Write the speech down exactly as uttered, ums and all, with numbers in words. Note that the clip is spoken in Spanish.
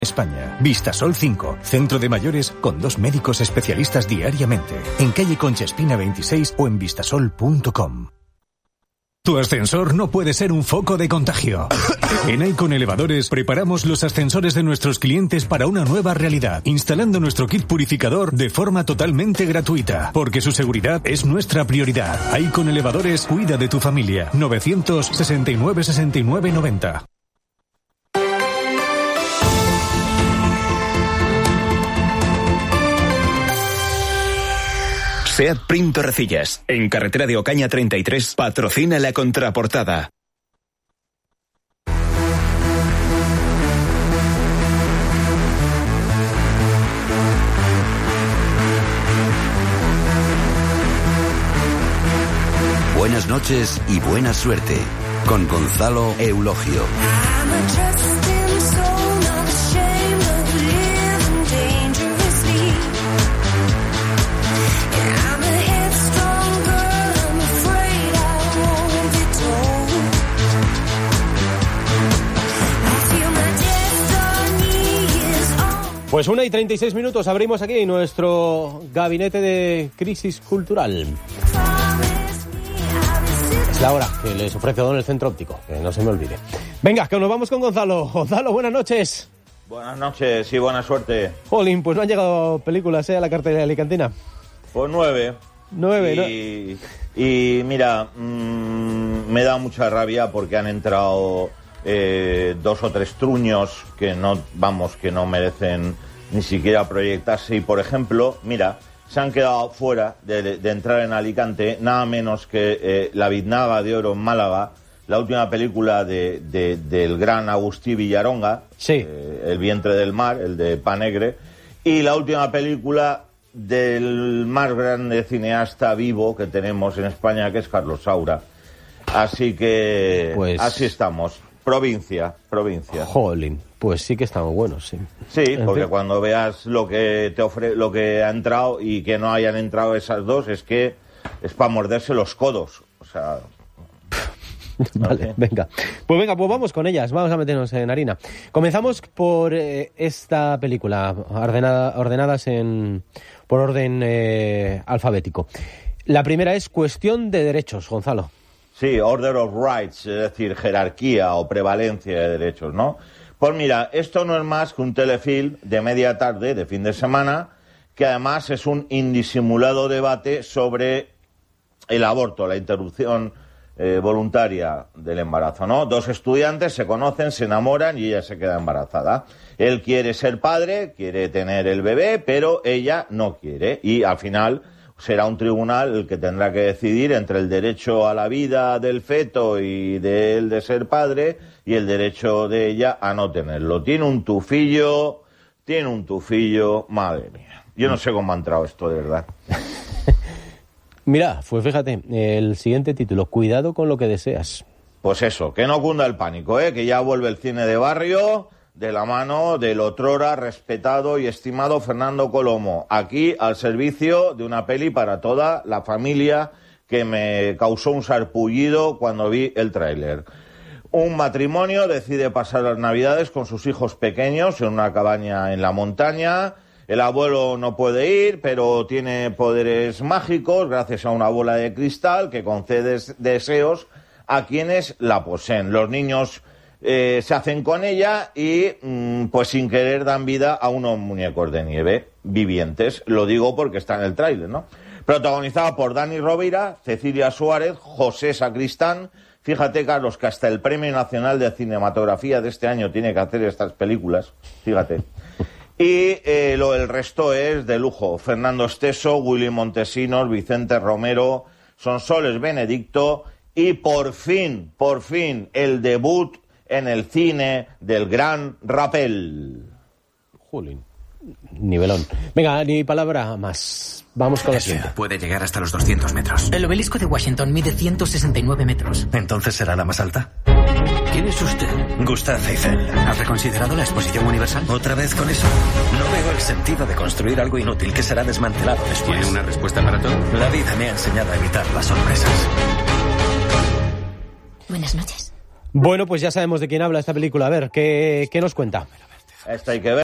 España. Vistasol cinco, centro de mayores con dos médicos especialistas diariamente. En calle Concha Espina veintiséis o en vistasol punto com. Tu ascensor no puede ser un foco de contagio. En Icon Elevadores preparamos los ascensores de nuestros clientes para una nueva realidad, instalando nuestro kit purificador de forma totalmente gratuita, porque su seguridad es nuestra prioridad. Icon Elevadores cuida de tu familia. novecientos sesenta y nueve sesenta y nueve noventa. SEAT Prim Torrecillas, en carretera de Ocaña treinta y tres, patrocina la contraportada. Buenas noches y buena suerte, con Gonzalo Eulogio. Pues una y treinta y seis minutos, abrimos aquí nuestro gabinete de crisis cultural. Es la hora que les ofrece Don el Centro Óptico, que no se me olvide. Venga, que nos vamos con Gonzalo. Gonzalo, buenas noches. Buenas noches y buena suerte. Jolín, pues no han llegado películas, ¿eh? A la cartelera alicantina. Pues nueve. Nueve, y, ¿no? Y mira, mmm, me da mucha rabia porque han entrado... Eh, dos o tres truños que no, vamos, que no merecen ni siquiera proyectarse. Y por ejemplo, mira, se han quedado fuera de, de, de entrar en Alicante nada menos que eh, La Biznaga de Oro en Málaga, la última película de, de, del gran Agustí Villaronga, sí. eh, El vientre del mar, el de Panegre, y la última película del más grande cineasta vivo que tenemos en España, que es Carlos Saura. Así que pues... así estamos. Provincia, provincia. Jolín, pues sí que estamos buenos, sí. Sí, porque cuando veas lo que te ofre, lo que ha entrado y que no hayan entrado esas dos, es que es para morderse los codos. O sea. Vale, okay. venga. Pues venga, pues vamos con ellas, vamos a meternos en harina. Comenzamos por eh, esta película, ordenada, ordenadas en por orden eh, alfabético. La primera es Cuestión de Derechos, Gonzalo. Sí, Order of Rights, es decir, jerarquía o prevalencia de derechos, ¿no? Pues mira, esto no es más que un telefilm de media tarde, de fin de semana, que además es un indisimulado debate sobre el aborto, la interrupción eh, voluntaria del embarazo, ¿no? Dos estudiantes se conocen, se enamoran y ella se queda embarazada. Él quiere ser padre, quiere tener el bebé, pero ella no quiere. Y al final será un tribunal el que tendrá que decidir entre el derecho a la vida del feto y de él de ser padre y el derecho de ella a no tenerlo. Tiene un tufillo, tiene un tufillo, madre mía. Yo no sé cómo ha entrado esto, de verdad. Mira, pues fíjate, el siguiente título, Cuidado con lo que deseas. Pues eso, que no cunda el pánico, ¿eh? Que ya vuelve el cine de barrio de la mano del otrora respetado y estimado Fernando Colomo, aquí al servicio de una peli para toda la familia que me causó un sarpullido cuando vi el tráiler. Un matrimonio decide pasar las Navidades con sus hijos pequeños en una cabaña en la montaña. El abuelo no puede ir, pero tiene poderes mágicos gracias a una bola de cristal que concede deseos a quienes la poseen. Los niños Eh, se hacen con ella y mmm, pues sin querer dan vida a unos muñecos de nieve vivientes. Lo digo porque está en el tráiler, ¿no? Protagonizada por Dani Rovira, Cecilia Suárez, José Sacristán. Fíjate, Carlos, que hasta el Premio Nacional de Cinematografía de este año tiene que hacer estas películas. Fíjate. Y eh, lo, el resto es de lujo. Fernando Esteso, Willy Montesinos, Vicente Romero, Sonsoles Benedicto y por fin, por fin, el debut en el cine del gran Rapel. Jolín, nivelón. Venga, ni palabra más. Vamos con la siguiente. Puede llegar hasta los doscientos metros. El obelisco de Washington mide ciento sesenta y nueve metros. ¿Entonces será la más alta? ¿Quién es usted? Gustav Eiffel. ¿Has reconsiderado la exposición universal? ¿Otra vez con eso? No veo el sentido de construir algo inútil que será desmantelado después. ¿Tiene una respuesta para todo? La vida me ha enseñado a evitar las sorpresas. Buenas noches. Bueno, pues ya sabemos de quién habla esta película. A ver, ¿qué, qué nos cuenta? Esta hay que ver.